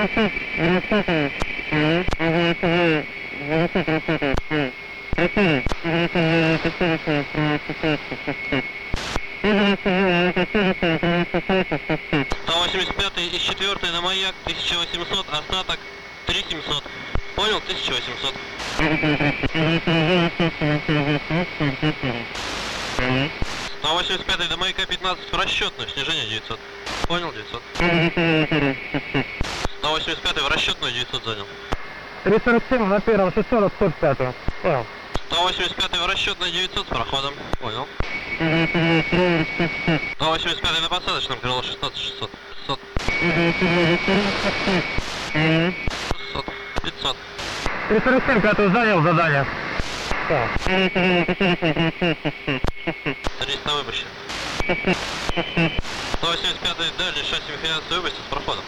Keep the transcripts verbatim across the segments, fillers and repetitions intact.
восемьдесят пятый из четвёртой на маяк, тысяча восемьсот, остаток три семьсот. Понял, тысяча восемьсот. сто восемьдесят пятый до маяка пятнадцать в расчетную, снижение девятьсот. Понял, девятьсот. сто восемьдесят пятый в расчетную, девятьсот занял. три сорок семь на первом, шестьсот от сто пятого. Понял. сто восемьдесят пятый в расчетную, девятьсот с проходом. Понял. сто восемьдесят пятый на посадочном, крыло шестнадцать, шестьсот. шестьсот. шестьсот. пятьсот. три сорок семь, пятый занял задание. Так. триста выпущен. сто восемьдесят пятый дальний, шасси механизации выпустил с проходом.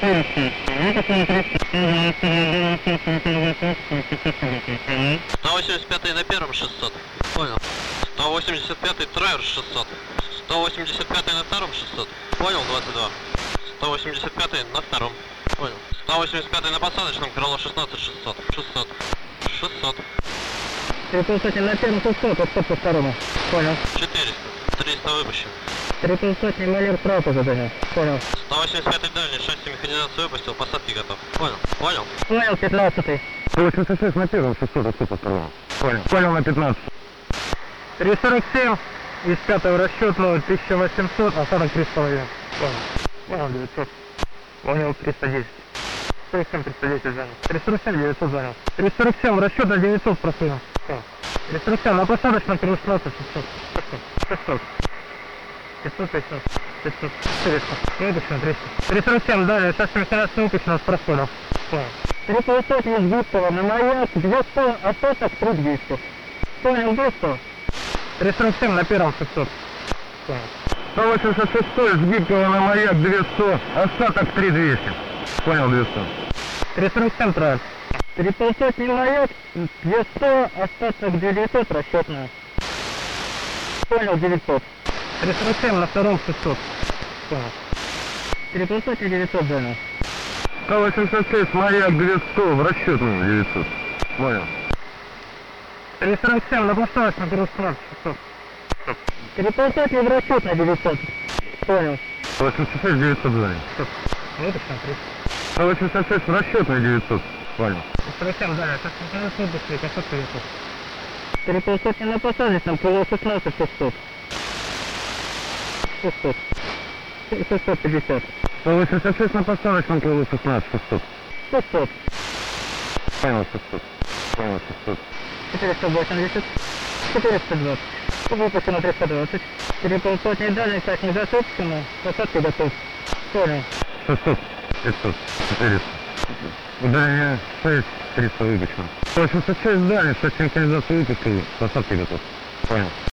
сто восемьдесят пятый на первом, шестьсот. Понял. сто восемьдесят пятый траер, шестьсот. сто восемьдесят пятый на втором, шестьсот. Понял, двадцать два. сто восемьдесят пятый на втором. Понял. сто восемьдесят пятый на посадочном, крыло шестнадцать, шестьсот. шестьсот. шестьсот. Трипл сотни на первом, шестьсот, от сто по второму. Понял. четыреста. триста выпущен. Трипл сотни, малер справа по заданию. Понял. сто восемьдесят пятый дальний, шасси механизации выпустил, посадки готов. Понял. Понял. Понял, пятнадцатый. сто восемьдесят шесть на первом, шестьсот от сто по второму. Понял. Понял, на пятнадцать. три сорок семь из пятого расчетного, тысяча восемьсот, остаток три с половиной. Понял. Понял, девятьсот. Понял, триста десять. сорок семь, триста десять занял. три сорок семь, девятьсот занял. три сорок семь, расчет на девятьсот просунул. три сорок семь, на посадочном крыло шестнадцать, шестьсот. шестьсот. пятьсот, пятьсот. пятьсот. четыреста. Выпущено, триста. три сорок семь, далее, сейчас механизация выпущена с просунул. Понял. три сотни из Густава на маяк, двести, остаток три двести. Понял, двести. три сорок семь на первом, шестьсот. Понял. сто восемьдесят шесть из Гибкого на маяк, двести, остаток три двести. Понял, двести. три сорок семь трайл. три сотни маяк, двести, остаток девятьсот, расчетная. Понял, девятьсот. три сорок семь на втором, шестьсот. Понял. три сотни, девятьсот занял. сто восемьдесят шесть, маяк, двести, в расчетную, девятьсот. Понял. три сорок семь на посадочном, крыло шестнадцать, шестьсот. три сотни в расчетной, девятьсот. Понял. сто восемьдесят шесть, девятьсот занял. Выпущено, триста. сто восемьдесят шесть, в расчетную, девятьсот. Понял. три сорок семь занял, сейчас механизация выпустили, пятьсот, девятьсот. три сотни на посадочном, крыло шестнадцать, шестьсот. шестьсот. шестьсот пятьдесят. сто восемьдесят шесть на посадочном, крыло шестнадцать, шестьсот. шестьсот. Понял, шестьсот. Понял, шестьсот. четыреста восемьдесят. четыреста двадцать. Выпущено триста двадцать. Трипл сотни дальних, так не засыпчено. Посадки готов. Понял. шестьсот. пятьсот. четыреста. Удаление шесть, триста выпущено. сто восемьдесят шесть дальних, шесть синхронизации выпустил, посадки готов. Понял.